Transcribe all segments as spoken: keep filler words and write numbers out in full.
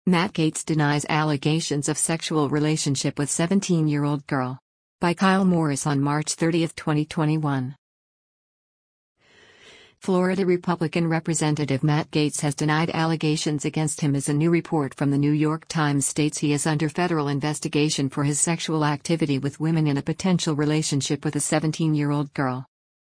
Matt Gaetz denies allegations of sexual relationship with seventeen-year-old girl. By Kyle Morris on March thirtieth, twenty twenty-one. Florida Republican Representative Matt Gaetz has denied allegations against him as a new report from the New York Times states he is under federal investigation for his sexual activity with women in a potential relationship with a seventeen-year-old girl.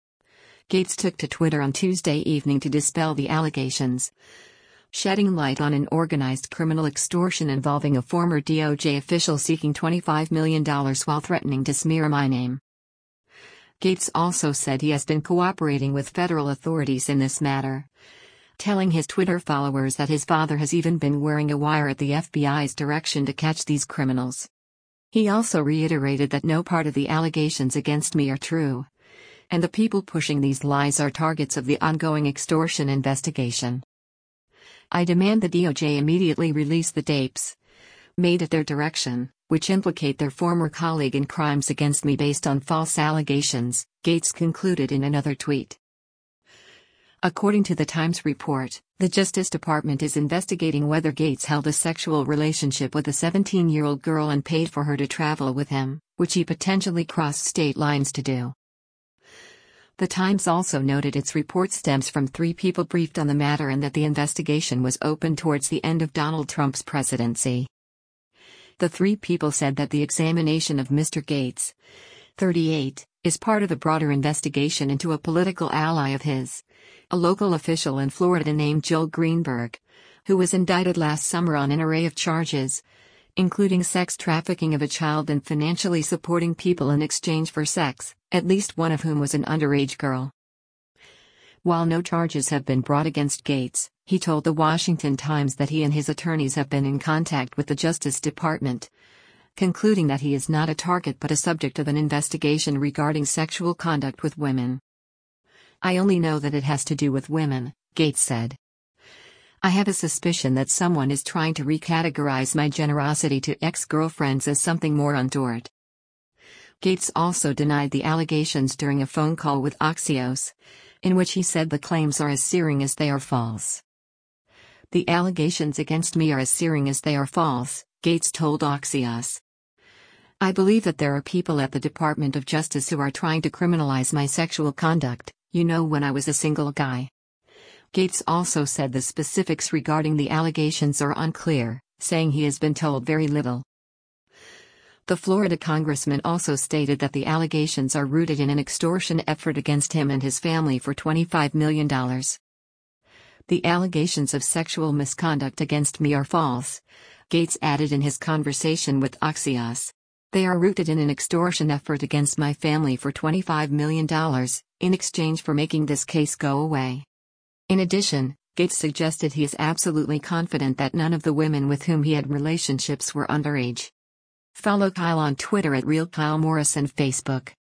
Gaetz took to Twitter on Tuesday evening to dispel the allegations, shedding light on an organized criminal extortion involving a former D O J official seeking twenty-five million dollars while threatening to smear my name. Gaetz also said he has been cooperating with federal authorities in this matter, telling his Twitter followers that his father has even been wearing a wire at the F B I's direction to catch these criminals. He also reiterated that no part of the allegations against me are true, and the people pushing these lies are targets of the ongoing extortion investigation. I demand the D O J immediately release the tapes made at their direction, which implicate their former colleague in crimes against me based on false allegations, Gaetz concluded in another tweet. According to the Times report, the Justice Department is investigating whether Gaetz held a sexual relationship with a seventeen-year-old girl and paid for her to travel with him, which he potentially crossed state lines to do. The Times also noted its report stems from three people briefed on the matter and that the investigation was opened towards the end of Donald Trump's presidency. The three people said that the examination of Mister Gaetz, thirty-eight, is part of a broader investigation into a political ally of his, a local official in Florida named Joel Greenberg, who was indicted last summer on an array of charges, including sex trafficking of a child and financially supporting people in exchange for sex, at least one of whom was an underage girl. While no charges have been brought against Gaetz, he told the Washington Times that he and his attorneys have been in contact with the Justice Department, concluding that he is not a target but a subject of an investigation regarding sexual conduct with women. I only know that it has to do with women, Gaetz said. I have a suspicion that someone is trying to recategorize my generosity to ex-girlfriends as something more untoward. Gaetz also denied the allegations during a phone call with Axios, in which he said the claims are as searing as they are false. The allegations against me are as searing as they are false, Gaetz told Axios. I believe that there are people at the Department of Justice who are trying to criminalize my sexual conduct, you know, when I was a single guy. Gaetz also said the specifics regarding the allegations are unclear, saying he has been told very little. The Florida congressman also stated that the allegations are rooted in an extortion effort against him and his family for twenty-five million dollars. The allegations of sexual misconduct against me are false, Gaetz added in his conversation with Axios. They are rooted in an extortion effort against my family for twenty-five million dollars, in exchange for making this case go away. In addition, Gaetz suggested he is absolutely confident that none of the women with whom he had relationships were underage. Follow Kyle on Twitter at Real Kyle Morris and Facebook.